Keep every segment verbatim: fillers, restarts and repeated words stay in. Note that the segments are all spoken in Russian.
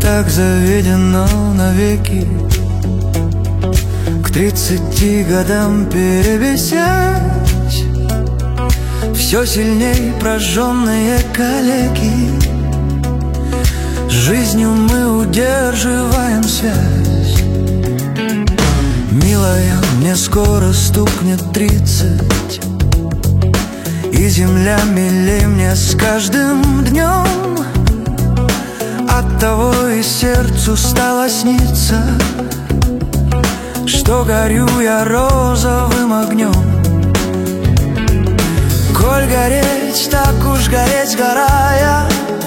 так заведено навеки к тридцати годам перевесять все сильней прожженные калеки. С жизнью мы удерживаем связь. Милая, мне скоро стукнет тридцать, и земля милей мне с каждым днем. Оттого и сердцу стало сниться, что горю я розовым огнем. Коль гореть, так уж гореть сгорая,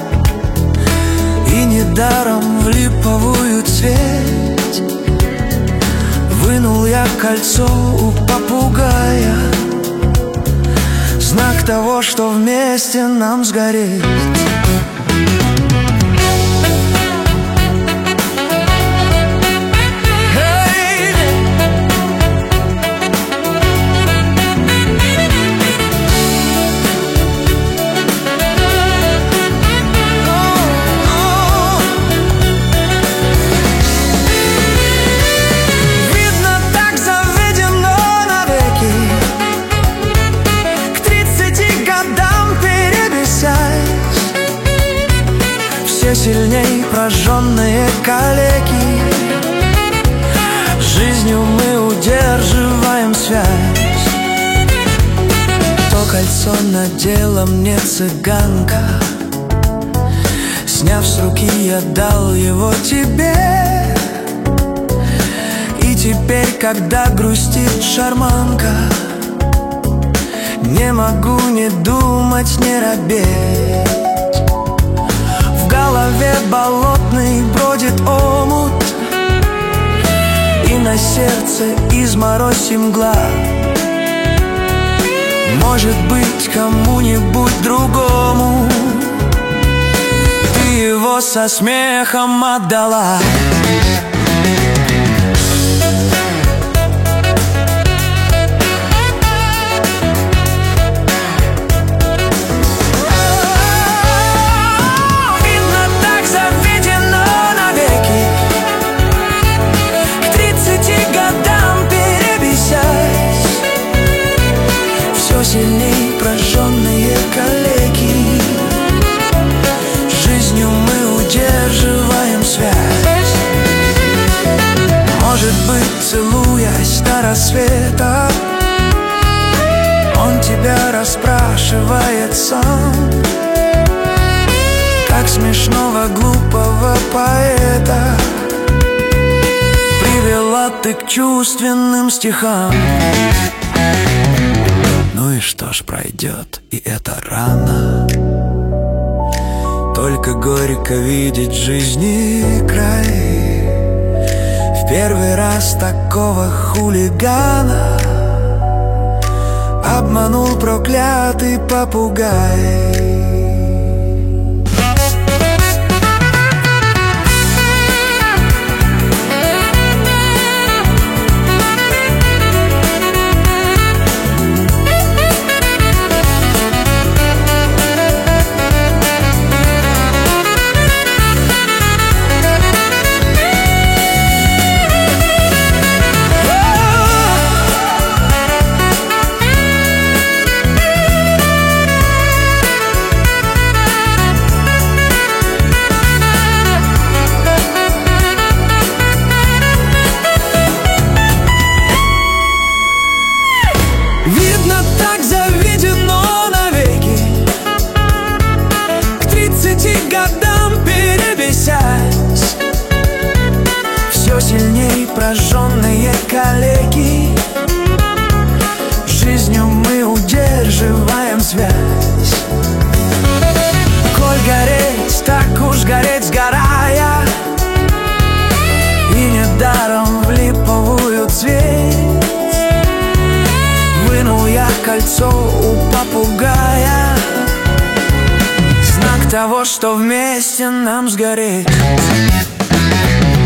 и недаром в липовую цветь вынул я кольцо у попугая, знак того, что вместе нам сгореть. Сильней прожженные калеки. С жизнью мы удерживаем связь. То кольцо надела мне цыганка, сняв с руки, я дал его тебе. И теперь, когда грустит шарманка, не могу не думать, не робеть. В голове болотный бродит омут, и на сердце изморозь и мгла. Может быть, кому-нибудь другому ты его со смехом отдала. Сильней прожженные калеки. С жизнью мы удерживаем связь. Может быть, целуясь до рассвета, он тебя расспрашивает сам, как смешного глупого поэта привела ты к чувственным стихам. Ну и что ж, пройдет и эта рана. Только горько видеть жизни край. В первый раз такого хулигана обманул проклятый попугай. Видно, так заведено навеки к тридцати годам перебесясь. Все сильней прожженные калеки. С жизнью мы удерживаем связь. Коль гореть, так уж гореть сгорая, и недаром в липовую цветь вынул я кольцо у попугая, знак того, что вместе нам сгореть.